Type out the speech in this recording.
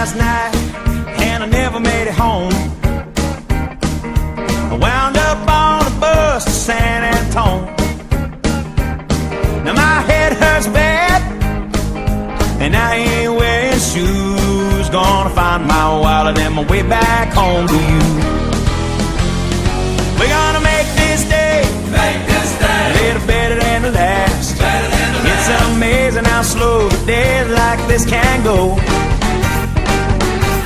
last night and I never made it home. I wound up on a bus to San Antone. Now my head hurts bad and I ain't wearing shoes. Gonna find my wallet and my way back home to you. We're gonna make this day a little better than the last. It's amazing how slow the days like this can go.